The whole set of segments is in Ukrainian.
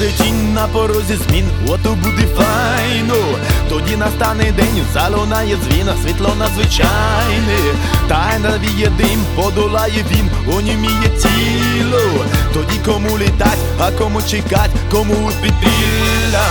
буде тінь на порозі змін, ото буде файно. Тоді настане день, залунає дзвін, світло надзвичайне. Тайна віє дим, подолає він, оніміє тіло. Тоді кому літать, а кому чекать, кому у підпілля.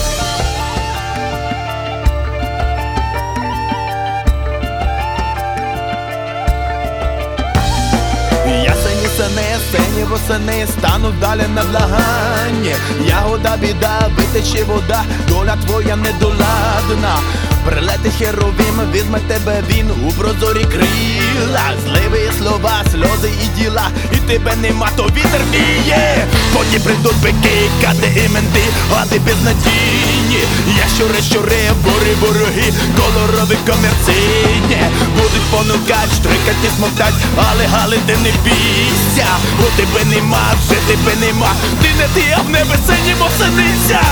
Сені восени стану далі на благання. Ягода, біда, витече вода, доля твоя недоладна. Прилетить херовим, візьме тебе він у прозорі крила. Зливі слова, сльози і діла, і тебе нема, то вітер віє. Потім прийдуть бики, кати і менти, а ти безнадійні. Щури, вороги, кольорові комерційні. Будуть понукать, штрикать і смоктать, але Гали ти не бійся. Бо тебе нема, вже тебе нема, ти не ти, а в небесені восениця.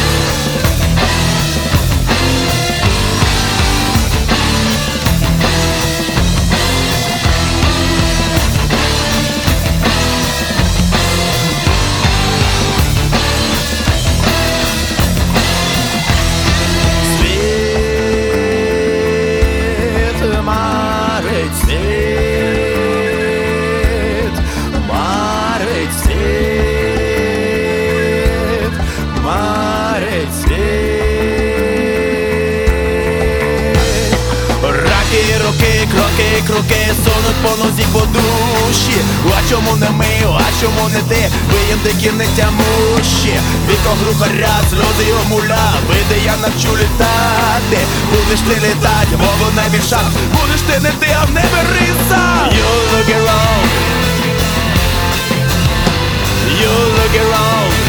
Кроки сонуть по нозі, по душі. А чому не ми, а чому не ти? Виєм дикі не тямущі. Віко глухаря, сльози омуля. Вийди, я навчу літати. Будеш ти літать, мову не мішать. Будеш ти не ти, а в небе риса. You look around. You look around.